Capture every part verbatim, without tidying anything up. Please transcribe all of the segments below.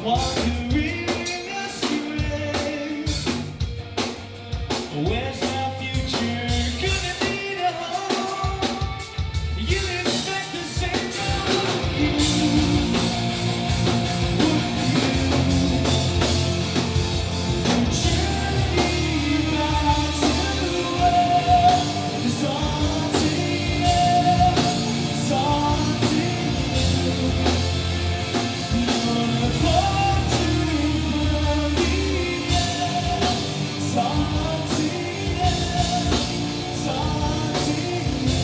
Wandering astray. Where's my future? Gonna need a home. You expect the same from you. Would you? Journey back to where it's all to you. It's all to you. You're the fortune from the end. It's all to you. It's all to you.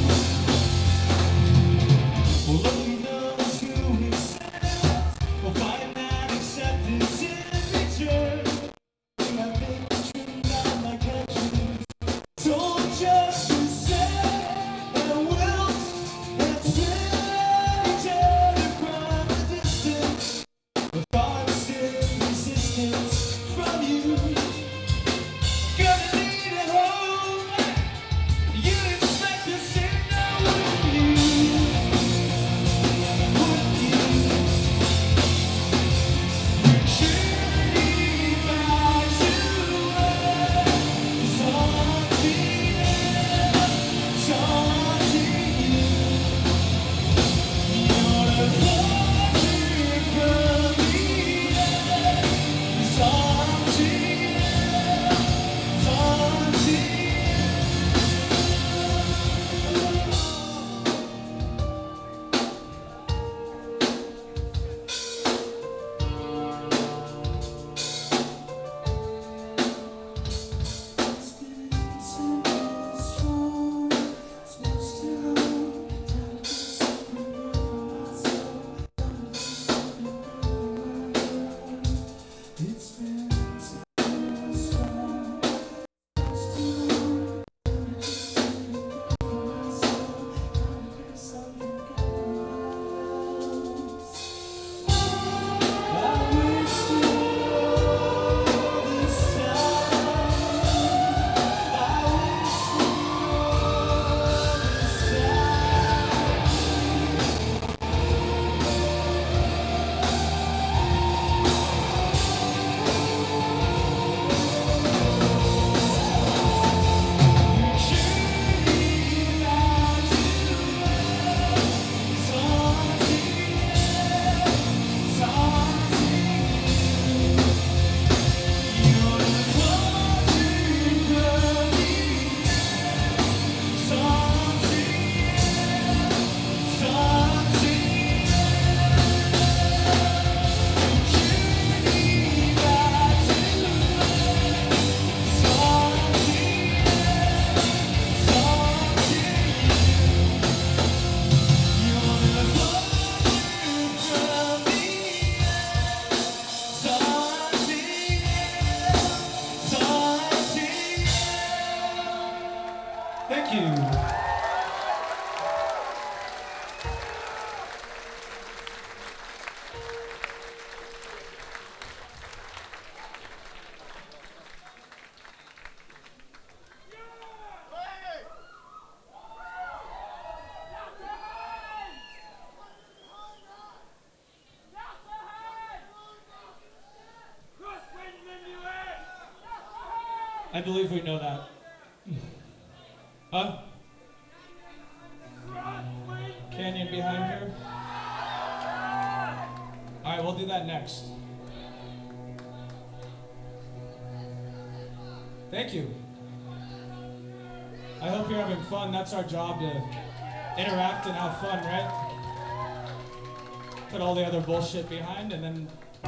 Well, only those who accept will find that acceptance in return. I've been dreamed out my conscience. Told just to say and wilt and turn each other from a distance. But constant resistance from you. Gonna need a home. You expect the same now, would you? Would you? Journey back to where it's all to you. It's all to you. You're the fortune from the end. It's all to you. It's all to you. It's been simple, strong. It's much too long. Time to separate from myself. Time to separate from my world. It's been simple, strong. Much too long. Time to separate from myself. Time to do something else. I wish you all this time. I wish you all this Journey back to where it's all to you. It's all to you. You're the fortune from the end. It's all to you. It's all to you. Journey back to where it's all to you. It's all to you. You're the fortune from the end. It's all to you. It's all to you. Thank you. I believe we know that. Huh? Canyon behind her? Alright, we'll do that next. Thank you. I hope you're having fun. That's our job, to interact and have fun, right? Put all the other bullshit behind and then